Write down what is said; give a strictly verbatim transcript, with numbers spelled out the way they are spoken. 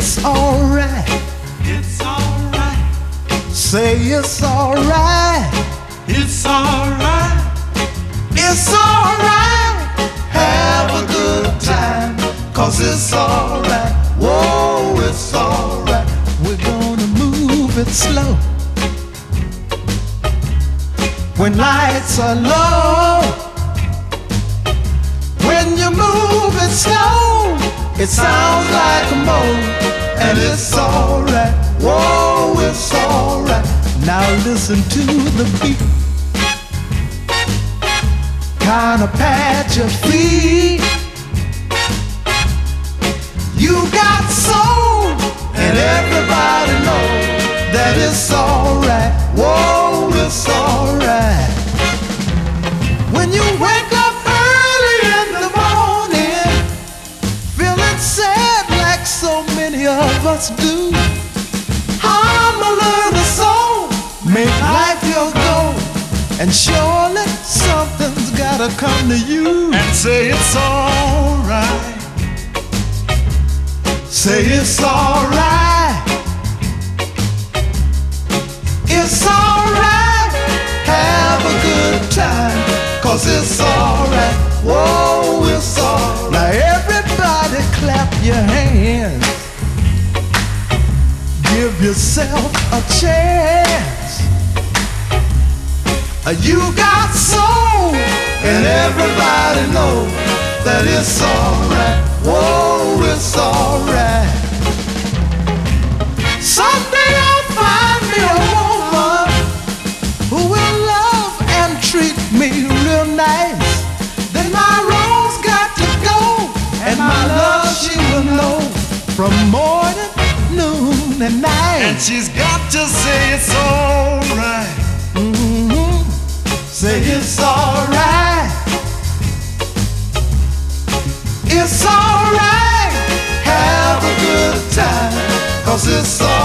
It's alright. It's alright. Say it's alright. It's alright. It's alright. Have a good time, 'cause it's alright. Whoa, it's alright. We're gonna move it slow. When lights are low, when you move it slow, it sounds like a mo, and it's alright. Whoa, it's alright. Now listen to the beat. Kinda pat your feet. You got soul, and everybody knows that it's alright. Whoa, it's alright. When you wake up early in the morning, feeling sad like so many of us do, hum a little soul, make life your goal, and surely something's gotta come to you And say it's alright. Say it's alright. It's alright. Have a good time, 'cause it's alright. Whoa, it's alright. Now everybody clap your hands. Give yourself a chance. You got soul, and everybody knows that it's alright. Whoa, it's alright. Someday I'll find me a woman who will love and treat me real nice. Then my rose got to go, and my love she will know from morning, noon, and night. And she's got to say it's alright. Mm-hmm. Say it's alright. It's alright. Have a good time, 'cause it's alright.